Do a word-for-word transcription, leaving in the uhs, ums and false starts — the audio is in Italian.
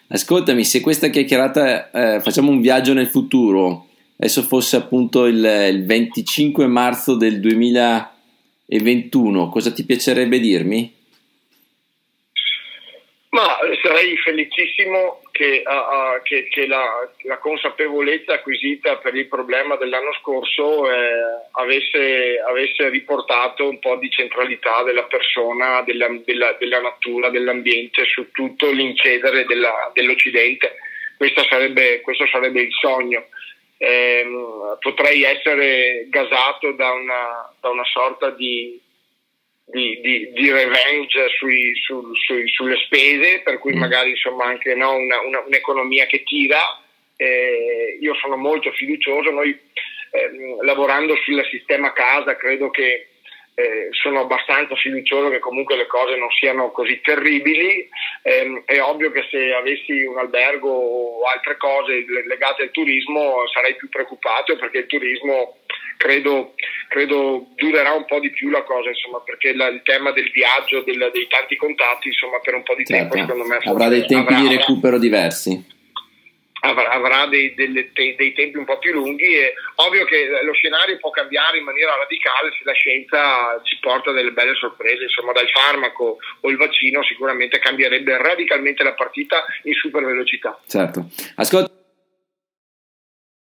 Ascoltami, se questa chiacchierata eh, facciamo un viaggio nel futuro, adesso fosse appunto il, il venticinque marzo del duemilaventuno, cosa ti piacerebbe dirmi? Ma sarei felicissimo che, uh, che, che la, la consapevolezza acquisita per il problema dell'anno scorso eh, avesse, avesse riportato un po' di centralità della persona, della, della, della natura, dell'ambiente su tutto l'incedere della, dell'Occidente. Questo sarebbe, questo sarebbe il sogno. Eh, potrei essere gasato da una, da una sorta di Di, di, di revenge sui, su, sui, sulle spese, per cui magari insomma anche no, una, una, un'economia che tira. Eh, io sono molto fiducioso, noi eh, lavorando sul sistema casa credo che eh, sono abbastanza fiducioso che comunque le cose non siano così terribili. Eh, è ovvio che se avessi un albergo o altre cose legate al turismo sarei più preoccupato, perché il turismo credo, credo durerà un po' di più la cosa, insomma, perché la, il tema del viaggio, del, dei tanti contatti, insomma, per un po' di certo. tempo secondo me avrà dei tempi avrà, di recupero diversi. avrà, avrà dei, delle, dei, dei tempi un po' più lunghi. E ovvio che lo scenario può cambiare in maniera radicale se la scienza ci porta delle belle sorprese, insomma, dal farmaco o il vaccino sicuramente cambierebbe radicalmente la partita in super velocità. Certo. Ascolta